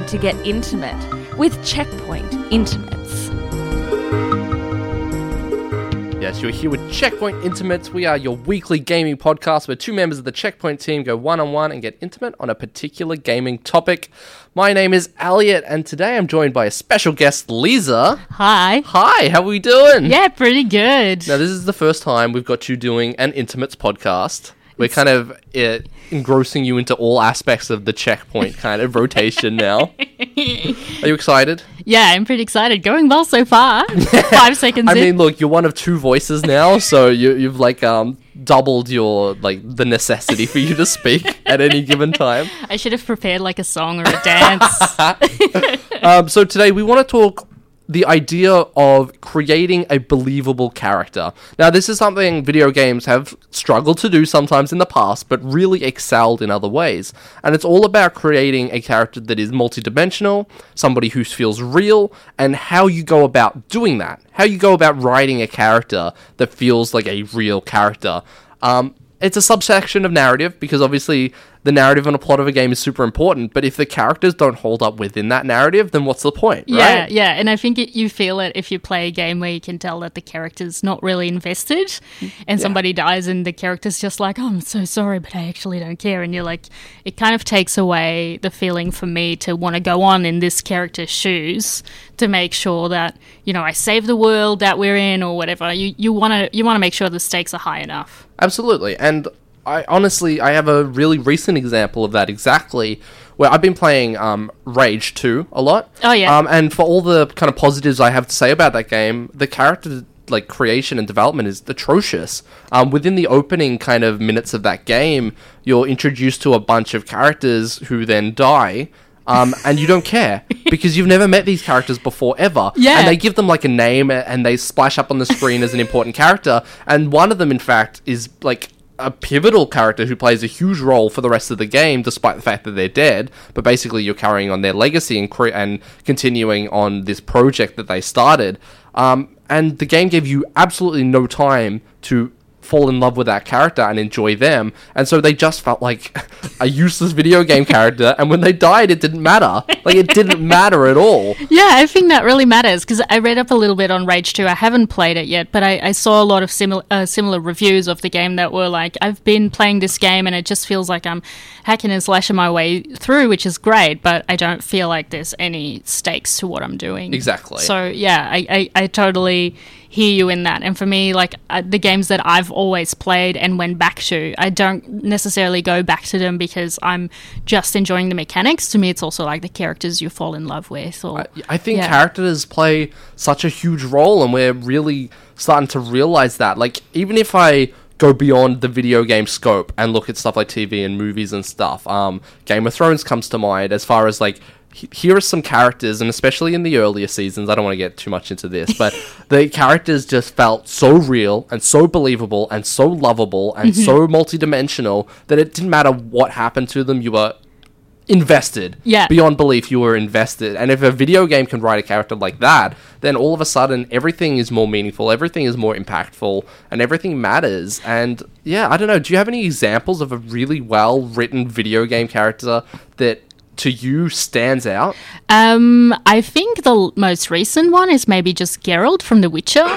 to get intimate with Checkpoint Intimates. Yes, you're here with Checkpoint Intimates. We are your weekly gaming podcast where two members of the Checkpoint team go one-on-one and get intimate on a particular gaming topic. My name is Elliot, and today I'm joined by a special guest, Lisa. Hi. Hi, how are we doing? Yeah, pretty good. Now, this is the first time we've got you doing an Intimates podcast. We're kind of engrossing you into all aspects of the Checkpoint kind of rotation now. Are you excited? Yeah, I'm pretty excited. Going well so far. 5 seconds I in. mean, look, you're one of two voices now, so you've like doubled your the necessity for you to speak at any given time. I should have prepared like a song or a dance. So today we want to talk the idea of creating a believable character. Now, this is something video games have struggled to do sometimes in the past, but really excelled in other ways. And it's all about creating a character that is multidimensional, somebody who feels real, and how you go about doing that. How you go about writing a character that feels like a real character. It's a subsection of narrative, because obviously the narrative and a plot of a game is super important, but if the characters don't hold up within that narrative, then what's the point, right? Yeah, and I think you feel it if you play a game where you can tell that the character's not really invested, and somebody dies and the character's just like, oh, I'm so sorry, but I actually don't care, and you're like, it kind of takes away the feeling for me to want to go on in this character's shoes to make sure that, you know, I save the world that we're in or whatever. You want to make sure the stakes are high enough. Absolutely, and I have a really recent example of that exactly, where I've been playing Rage 2 a lot. Oh, yeah. And for all the kind of positives I have to say about that game, the character creation and development is atrocious. Within the opening kind of minutes of that game, you're introduced to a bunch of characters who then die. And you don't care because you've never met these characters before ever. Yeah. And they give them like a name and they splash up on the screen as an important character. And one of them, in fact, is like a pivotal character who plays a huge role for the rest of the game, despite the fact that they're dead. But basically, you're carrying on their legacy and continuing on this project that they started. And the game gave you absolutely no time to fall in love with that character and enjoy them, and so they just felt like a useless video game character, and when they died it didn't matter. It didn't matter at all. Yeah, I think that really matters, because I read up a little bit on Rage 2. I haven't played it yet, but I saw a lot of similar reviews of the game that were like, I've been playing this game and it just feels like I'm hacking and slashing my way through, which is great, but I don't feel like there's any stakes to what I'm doing. Exactly. So yeah, I totally hear you in that. And for me, the games that I've always played and went back to, I don't necessarily go back to them because I'm just enjoying the mechanics. To me, it's also like the characters you fall in love with. I think characters play such a huge role, and we're really starting to realize that. Even if I go beyond the video game scope and look at stuff like TV and movies and stuff, Game of Thrones comes to mind as far as here are some characters, and especially in the earlier seasons, I don't want to get too much into this, but the characters just felt so real and so believable and so lovable and so multidimensional that it didn't matter what happened to them, you were invested. Yeah. Beyond belief, you were invested. And if a video game can write a character like that, then all of a sudden everything is more meaningful, everything is more impactful, and everything matters. And yeah, I don't know, do you have any examples of a really well-written video game character that to you stands out? I think the most recent one is maybe just Geralt from The Witcher.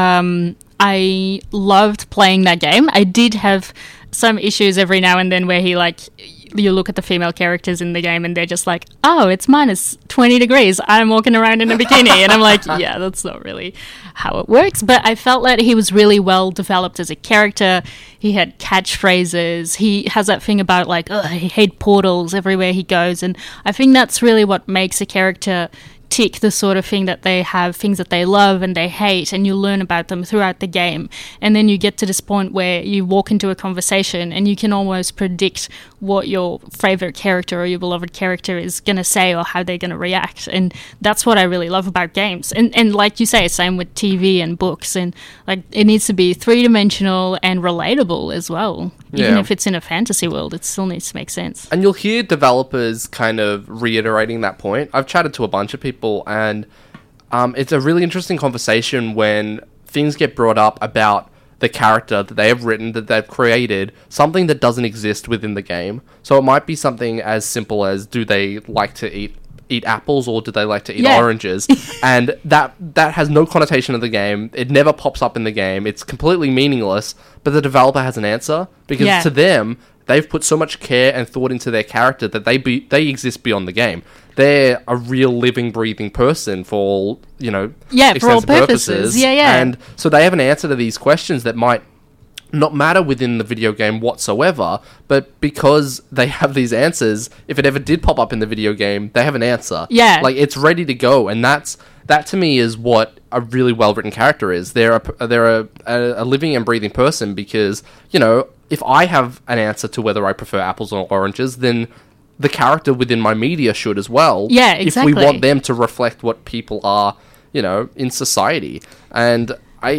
I loved playing that game. I did have some issues every now and then where you look at the female characters in the game and they're just like, oh, it's minus 20 degrees. I'm walking around in a bikini. And I'm like, yeah, that's not really how it works. But I felt that he was really well developed as a character. He had catchphrases. He has that thing about I hate portals everywhere he goes. And I think that's really what makes a character tick the sort of thing that they have, things that they love and they hate, and you learn about them throughout the game. And then you get to this point where you walk into a conversation and you can almost predict what your favorite character or your beloved character is going to say or how they're going to react. And that's what I really love about games. And like you say, same with TV and books. And it needs to be three-dimensional and relatable as well. Even if it's in a fantasy world, it still needs to make sense. And you'll hear developers kind of reiterating that point. I've chatted to a bunch of people, and it's a really interesting conversation when things get brought up about the character that they have written, that they've created, something that doesn't exist within the game. So it might be something as simple as, do they like to eat eat apples or do they like to eat Yeah. oranges? And that has no connotation of the game. It never pops up in the game. It's completely meaningless, but the developer has an answer because Yeah. to them, they've put so much care and thought into their character that they exist beyond the game. They're a real living, breathing person for all, For all extensive purposes. Yeah. And so they have an answer to these questions that might not matter within the video game whatsoever, but because they have these answers, if it ever did pop up in the video game, they have an answer. Yeah. Like, it's ready to go, and that to me is what a really well-written character is. They're a living and breathing person because, if I have an answer to whether I prefer apples or oranges, then the character within my media should as well. Yeah, exactly. If we want them to reflect what people are, in society. And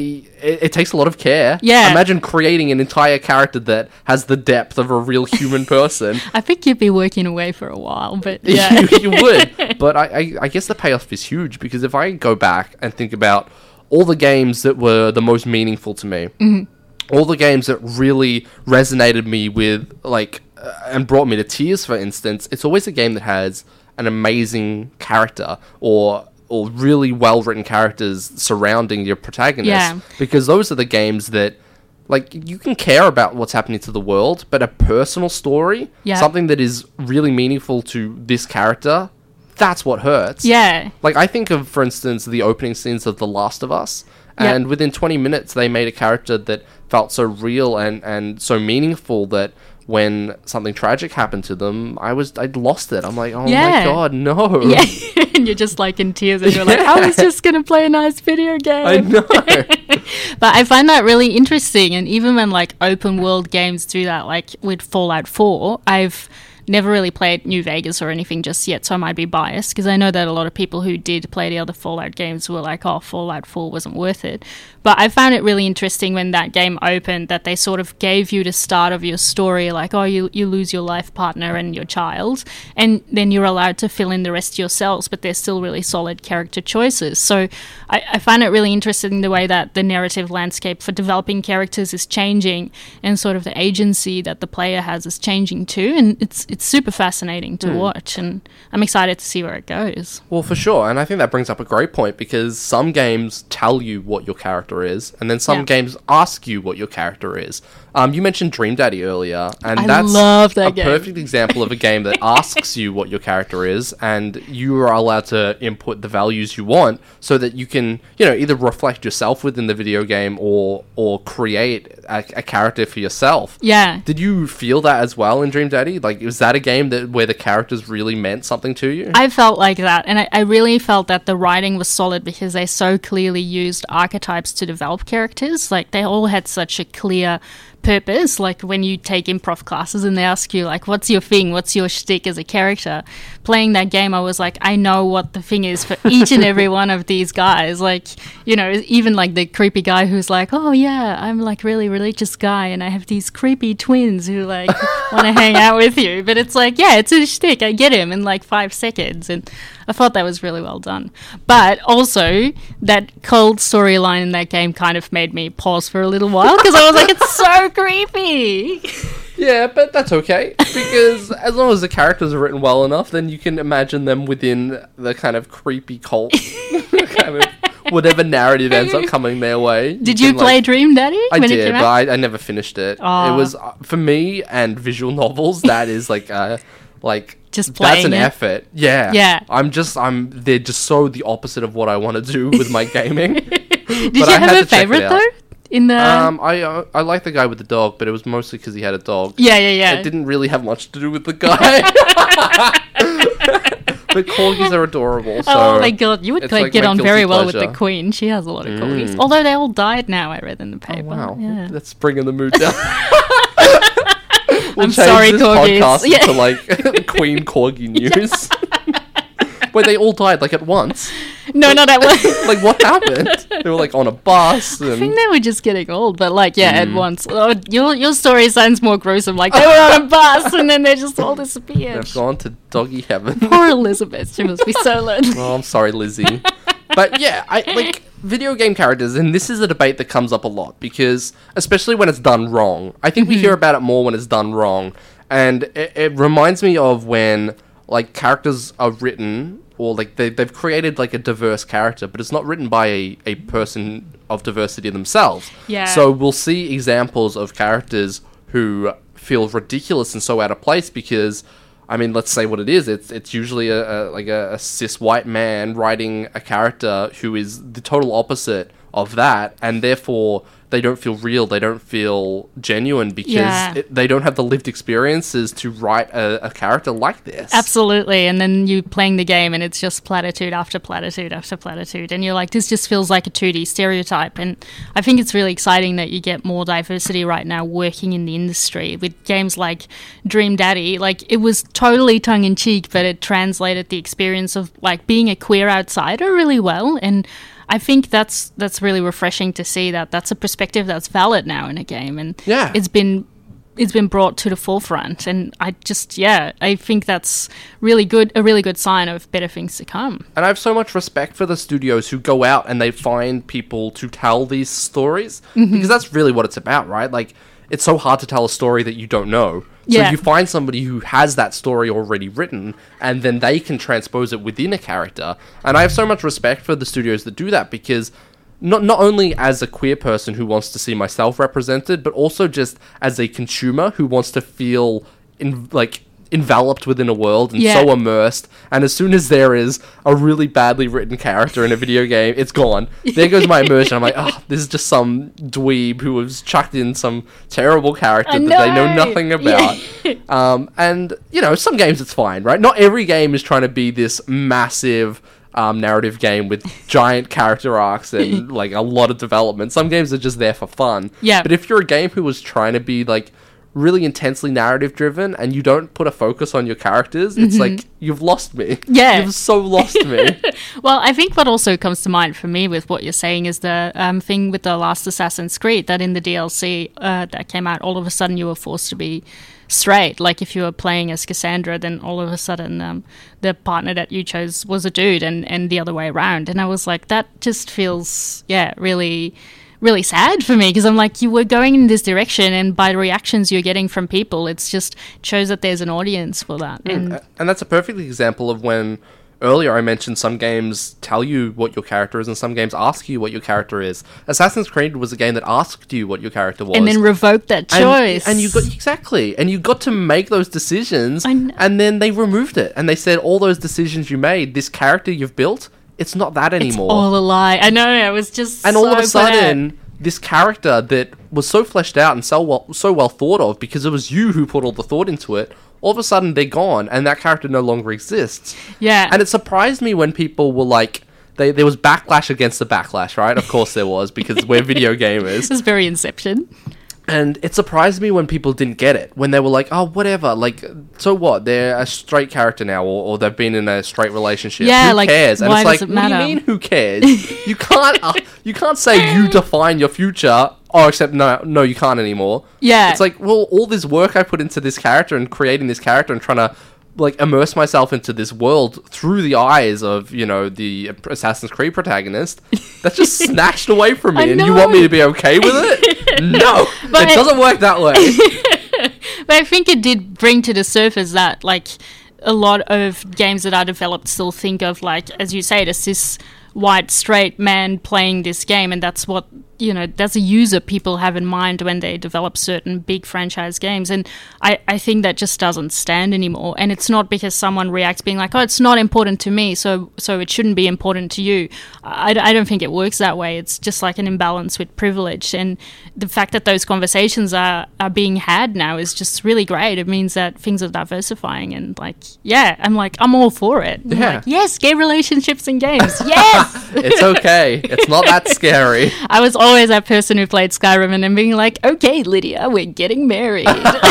it takes a lot of care. Yeah. Imagine creating an entire character that has the depth of a real human person. I think you'd be working away for a while, but yeah. you would. But I guess the payoff is huge because if I go back and think about all the games that were the most meaningful to me, all the games that really resonated me with, and brought me to tears, for instance, it's always a game that has an amazing character or really well-written characters surrounding your protagonist. Yeah. Because those are the games that, you can care about what's happening to the world, but a personal story, Yeah. something that is really meaningful to this character, that's what hurts. Yeah. I think of, for instance, the opening scenes of The Last of Us, Yeah. and within 20 minutes they made a character that felt so real and so meaningful that when something tragic happened to them, I'd lost it. I'm like, oh Yeah. my god, no. Yeah. And you're just in tears and you're like, I was just going to play a nice video game. I know. But I find that really interesting. And even when open world games do that, with Fallout 4, I've never really played New Vegas or anything just yet, so I might be biased because I know that a lot of people who did play the other Fallout games were like, oh, Fallout 4 wasn't worth it. But I found it really interesting when that game opened that they sort of gave you the start of your story, you lose your life partner and your child, and then you're allowed to fill in the rest yourselves, but they're still really solid character choices. So I find it really interesting the way that the narrative landscape for developing characters is changing and sort of the agency that the player has is changing too, and it's super fascinating to watch, and I'm excited to see where it goes. Well, for sure, and I think that brings up a great point because some games tell you what your character is, and then some Yeah. games ask you what your character is. You mentioned Dream Daddy earlier, and I that's love that a game. perfect example of a game that asks you what your character is, and you are allowed to input the values you want so that you can, either reflect yourself within the video game or create a character for yourself. Yeah. Did you feel that as well in Dream Daddy? Was that a game where the characters really meant something to you? I felt like that, and I really felt that the writing was solid because they so clearly used archetypes to develop characters. They all had such a clear purpose. When you take improv classes and they ask you, what's your thing? What's your shtick as a character? Playing that game, I was like, I know what the thing is for each and every one of these guys. Even the creepy guy who's like, oh yeah, I'm really religious guy and I have these creepy twins who want to hang out with you. But it's it's a shtick. I get him in 5 seconds. And I thought that was really well done. But also, that cold storyline in that game kind of made me pause for a little while because I was like, it's so creepy. Yeah, but that's okay, because as long as the characters are written well enough, then you can imagine them within the kind of creepy cult, kind of whatever narrative ends up coming their way. Did you can, play Dream Daddy? I when it did, came but out? I never finished it. Aw. It was, for me and visual novels, that is Just that's playing an it. effort. Yeah. Yeah. They're just so the opposite of what I want to do with my gaming. Did you have a favorite though? In the I like the guy with the dog, but it was mostly because he had a dog. yeah. It didn't really have much to do with the guy. But corgis are adorable. So Oh my god, you would it's get my on very guilty well with the pleasure. Queen. She has a lot of corgis. Although they all died now, I read in the Oh, paper. wow, Yeah. that's bringing the mood down. We'll I'm change sorry, this corgis. podcast Yeah. into Queen Corgi news. Where they all died at once. No, not at once. What happened? They were on a bus. I think And they were just getting old, but at once. Oh, your story sounds more gruesome. They were on a bus and then they just all disappeared. they've gone to doggy heaven. Poor Elizabeth. She must be so lonely. Oh, I'm sorry, Lizzie. But yeah, I video game characters, and this is a debate that comes up a lot because, especially when it's done wrong, I think we hear about it more when it's done wrong, and it reminds me of when like characters are written, or like they've created like a diverse character, but it's not written by a person of diversity themselves. Yeah. So we'll see examples of characters who feel ridiculous and so out of place because, I mean, let's say what it is. It's usually a cis white man writing a character who is the total opposite of that, and therefore they don't feel real, they don't feel genuine because they don't have the lived experiences to write a character like this. Absolutely. And then you playing the game and it's just platitude after platitude after platitude. And you're like, this just feels like a 2D stereotype. And I think it's really exciting that you get more diversity right now working in the industry with games like Dream Daddy. Like, it was totally tongue-in-cheek, but it translated the experience of like being a queer outsider really well. And I think that's really refreshing to see that that's a perspective that's valid now in a game, and it's been brought to the forefront. And I think that's a really good sign of better things to come. And I have so much respect for the studios who go out and they find people to tell these stories, because that's really what it's about, right? Like, it's so hard to tell a story that you don't know. So you find somebody who has that story already written, and then they can transpose it within a character. And I have so much respect for the studios that do that, because not only as a queer person who wants to see myself represented, but also just as a consumer who wants to feel enveloped within a world and so immersed. And as soon as there is a really badly written character in a video game, it's gone. There goes my immersion. I'm like, oh, this is just some dweeb who has chucked in some terrible character that they know nothing about. And, you know, some games it's fine, right? Not every game is trying to be this massive narrative game with giant character arcs and like a lot of development. Some games are just there for fun. Yeah. But if you're a game who was trying to be like really intensely narrative driven and you don't put a focus on your characters, it's like, you've lost me. You've so lost me. Well, I think what also comes to mind for me with what you're saying is the thing with the last Assassin's Creed, that in the DLC that came out, all of a sudden you were forced to be straight. Like, if you were playing as Cassandra, then all of a sudden the partner that you chose was a dude, and the other way around. And I was like, that just feels really sad for me, because I'm like, you were going in this direction, and by the reactions you're getting from people, it's just shows that there's an audience for that. And that's a perfect example of when earlier I mentioned some games tell you what your character is and some games ask you what your character is. Assassin's Creed was a game that asked you what your character was. And then revoked that choice. And you got to make those decisions, and then they removed it. And they said, all those decisions you made, this character you've built, it's not that anymore. It's all a lie. I know, I was just And all of a sudden, this character that was so fleshed out and so well thought of, because it was you who put all the thought into it, all of a sudden they're gone, and that character no longer exists. Yeah. And it surprised me when people were like, there was backlash against the backlash, right? Of course there was, because we're video gamers. It was very Inception. And it surprised me when people didn't get it. When they were like, oh, whatever. Like, so what? They're a straight character now, or they've been in a straight relationship. Yeah, who cares? And why it's like, does it matter? What do you mean, who cares? you can't say you define your future. Oh, except no, you can't anymore. Yeah. It's like, well, all this work I put into this character and creating this character and trying to like immerse myself into this world through the eyes of, you know, the Assassin's Creed protagonist, that's just snatched away from me. And you want me to be okay with it? No, it doesn't work that way. But I think it did bring to the surface that, like, a lot of games that are developed still think of, like, as you say, the cis white straight man playing this game, and that's what, you know, that's a user people have in mind when they develop certain big franchise games. And I think that just doesn't stand anymore. And it's not because someone reacts being like, oh, it's not important to me, so it shouldn't be important to you. I don't think it works that way. It's just like an imbalance with privilege. And the fact that those conversations are being had now is just really great. It means that things are diversifying, and like, yeah, I'm all for it. I'm like, yes, gay relationships in games. Yes! It's okay. It's not that scary. I was always that person who played Skyrim and then being like, okay, Lydia, we're getting married.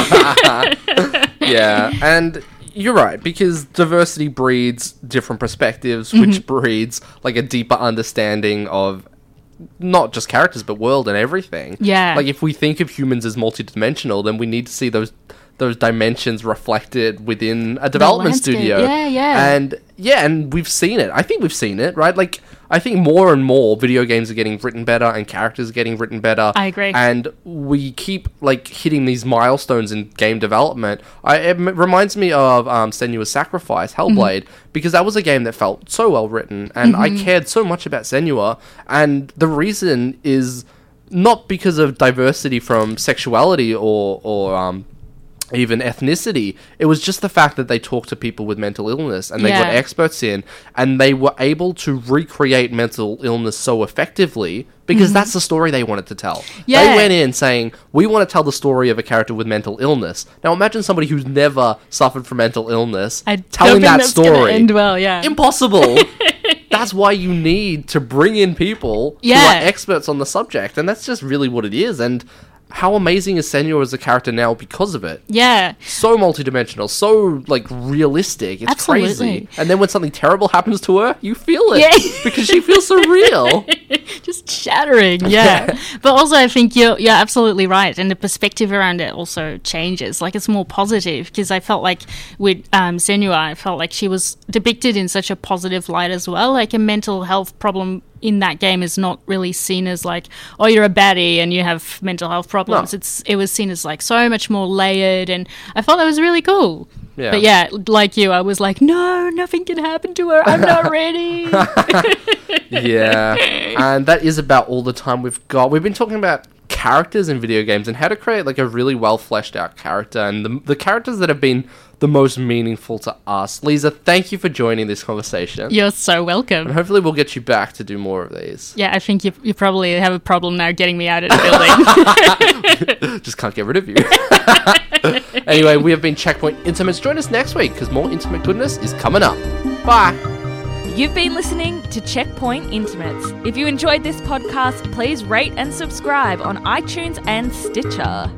Yeah, and you're right, because diversity breeds different perspectives, which breeds like a deeper understanding of not just characters, but world and everything. Yeah. Like, if we think of humans as multidimensional, then we need to see those dimensions reflected within a development studio. Yeah. And we've seen it. I think we've seen it, right? Like, I think more and more video games are getting written better and characters are getting written better. I agree. And we keep like hitting these milestones in game development. It reminds me of Senua's Sacrifice, Hellblade, because that was a game that felt so well written, and I cared so much about Senua. And the reason is not because of diversity from sexuality or even ethnicity. It was just the fact that they talked to people with mental illness and they got experts in, and they were able to recreate mental illness so effectively because that's the story they wanted to tell. Yeah. They went in saying, we want to tell the story of a character with mental illness. Now imagine somebody who's never suffered from mental illness telling that story. End well, yeah. Impossible. That's why you need to bring in people who are experts on the subject, and that's just really what it is. And how amazing is Senua as a character now because of it? Yeah. So multidimensional, so like realistic. It's crazy. And then when something terrible happens to her, you feel it because she feels so real. Just shattering, yeah. But also, I think you're absolutely right, and the perspective around it also changes. Like, it's more positive, because I felt like with Senua, I felt like she was depicted in such a positive light as well. Like, a mental health problem in that game is not really seen as like, oh, you're a baddie and you have mental health problems. No. It was seen as like so much more layered, and I thought that was really cool. Yeah. But yeah, like you, I was like, no, nothing can happen to her. I'm not ready. Yeah. And that is about all the time we've got. We've been talking about characters in video games and how to create like a really well fleshed out character, and the characters that have been the most meaningful to us. Lisa, thank you for joining this conversation. You're so welcome. And hopefully we'll get you back to do more of these. Yeah, I think you probably have a problem now getting me out of the building. Just can't get rid of you. Anyway, we have been Checkpoint Intimates. Join us next week because more intimate goodness is coming up. Bye. You've been listening to Checkpoint Intimates. If you enjoyed this podcast, please rate and subscribe on iTunes and Stitcher.